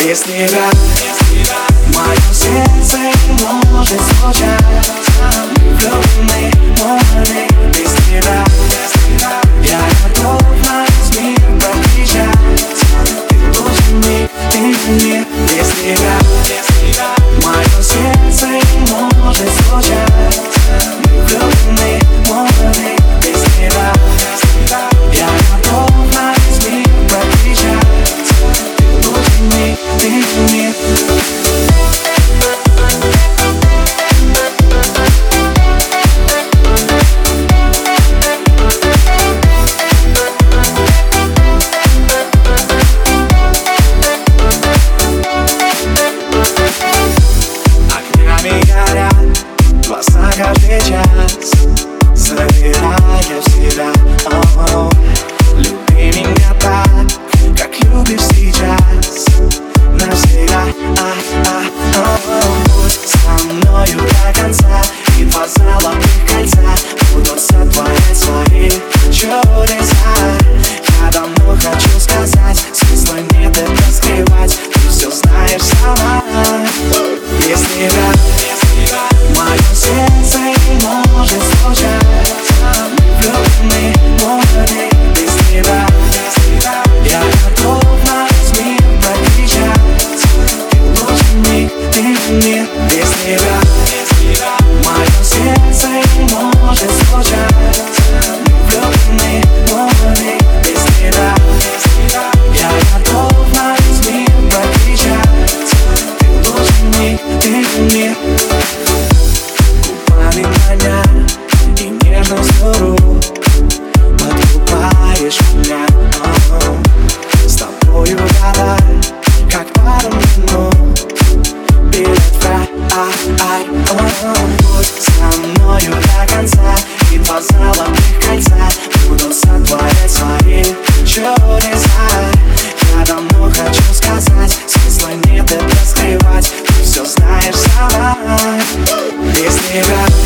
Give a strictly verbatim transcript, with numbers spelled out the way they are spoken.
Без тебя мое сердце не может звучать. Влюбленный море. Без тебя я готов на весь мир прокричать. Ты нужен мне, ты мне. Без тебя мое сердце не может звучать. Влюбленный море. Без тебя я готов на весь мир прокричать. Ты нужен мне, ты мне. Глаза каждый час, забирая в себя. Oh, люби меня так, как любишь сейчас. Навсегда, а, а, oh, будь со мною до конца. И два золотых кольца будут сотворять свои чудеса. Я давно хочу сказать, смысла нет это скрывать. Ты все знаешь сама. Без тебя мое сердце не может звучать. Влюбленный море. Без тебя я готов на весь мир прокричать. Ты нужен мне, ты мне. Без тебя мое сердце не может звучать. Влюбленный море. Без тебя я готов на весь мир прокричать. Ты нужен мне, ты мне. Маня и нежностью рук подкупаешь меня. Oh, с тобою года, как пару минут перед рай. Будь со мною до конца. И два золотых кольца будут сотворять свои чудеса. Я давно хочу сказать, смысла нет это скрывать. Ты все знаешь сама. Без тебя